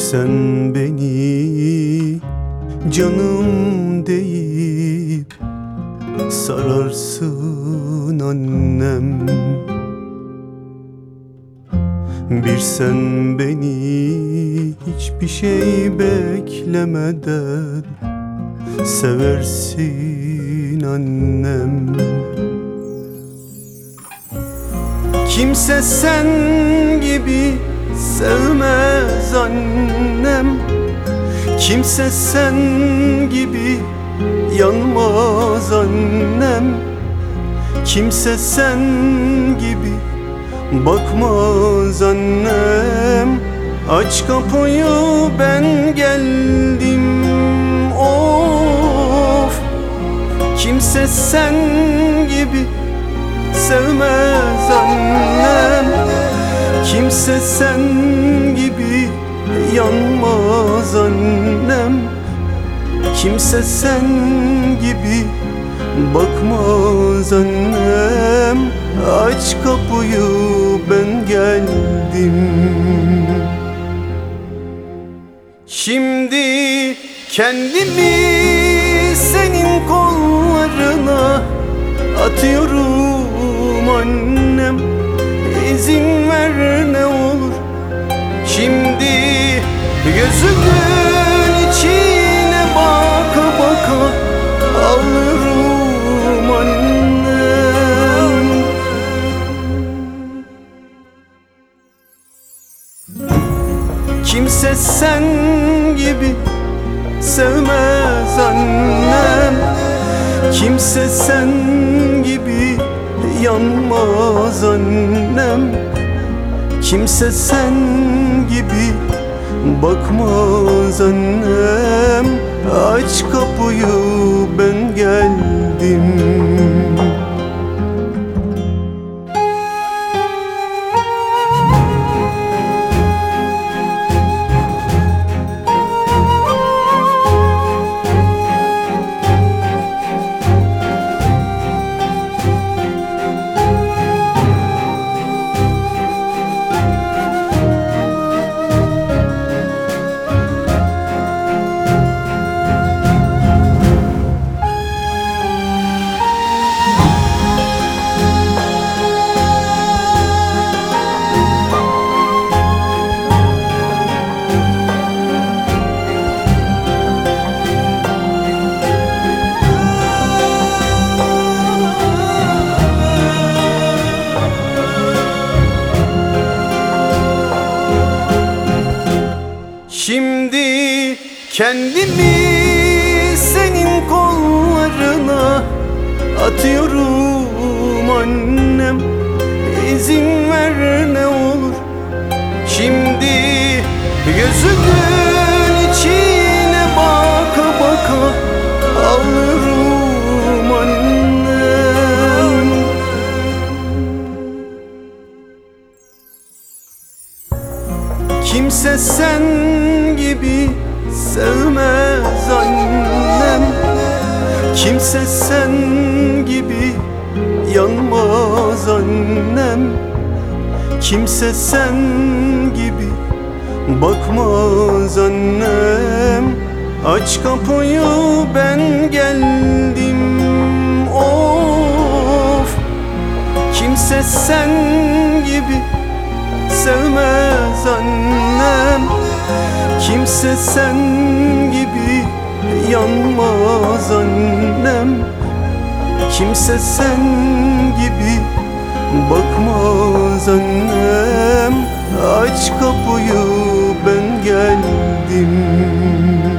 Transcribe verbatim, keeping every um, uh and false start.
sen beni canım deyip sararsın annem. Bir sen beni hiçbir şey beklemeden seversin annem. Kimse sen gibi sevmez annem. Kimse sen gibi yanmaz annem. Kimse sen gibi bakmaz annem. Aç kapıyı ben geldim, of. Kimse sen gibi sevmez annem. Kimse sen gibi yanmaz annem. Kimse sen gibi bakmaz annem. Aç kapıyı ben geldim. Şimdi kendimi senin kollarına atıyorum annem. İzin ver ne olur. Şimdi gözümün içine baka baka ağlıyorum annem. Kimse sen gibi sevmez annem. Kimse sen gibi yanmaz annem. Kimse sen gibi bakmaz annem. Aç kapıyı ben geldim. Şimdi kendimi senin kollarına atıyorum annem. İzin ver ne olur. Şimdi gözümün içine baka baka ağlıyorum annem. Kimse sen gibi sevmez annem. Kimse sen gibi yanmaz annem. Kimse sen gibi bakmaz annem. Aç kapıyı ben geldim, of. Kimse sen gibi sevmez annem. Kimse sen gibi yanmaz annem. Kimse sen gibi bakmaz annem. Aç kapıyı ben geldim.